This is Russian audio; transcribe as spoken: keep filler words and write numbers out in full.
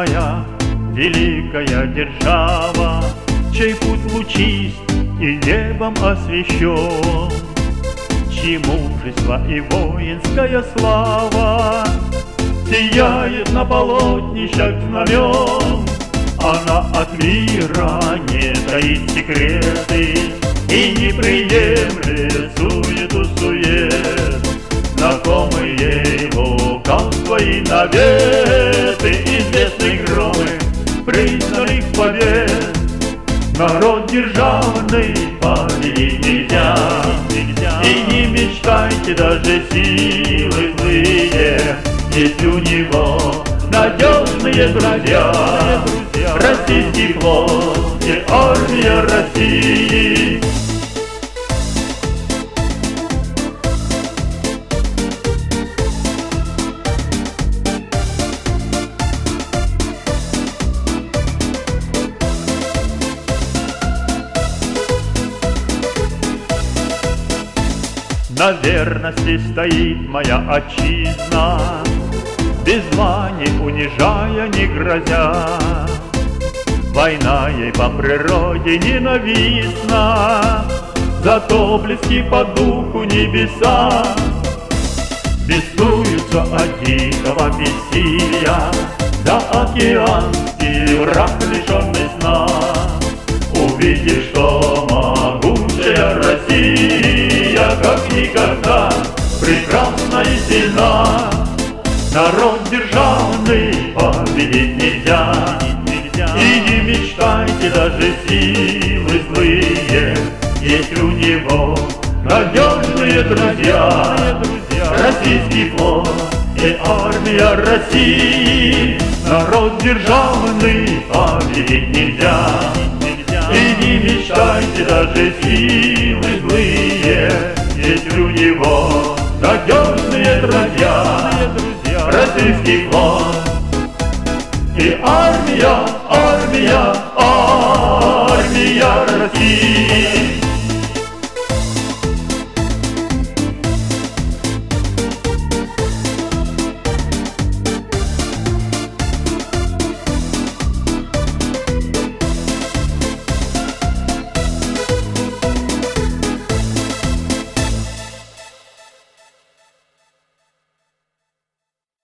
моя великая держава, чей путь лучист и небом освещен, чьи мужество и воинская слава сияет на полотнищах знамен. Она от мира не таит секреты и не приемлет суету-сует. Знакомы ей лукавства и наветы, известны громы признанных побед. Народ державный победить нельзя, и не мечтайте даже силы злые, есть у него надежные друзья. Российский флот и армия России. На верности стоит моя отчизна, без зла не унижая, не грозя. Война ей по природе ненавистна, зато близки по духу небеса. Беснуются от дикого бессилия за океанский враг, лишенный сна. Увидишь, что могучая Россия, как никогда, прекрасна и сильна. Народ державный победить нельзя, и не мечтайте даже силы злые, есть у него надежные друзья. Российский флот и армия России. Народ державный победить нельзя, и не мечтайте даже силы злые, есть у него надежные друзья. Российский флот и армия, армия, армия России.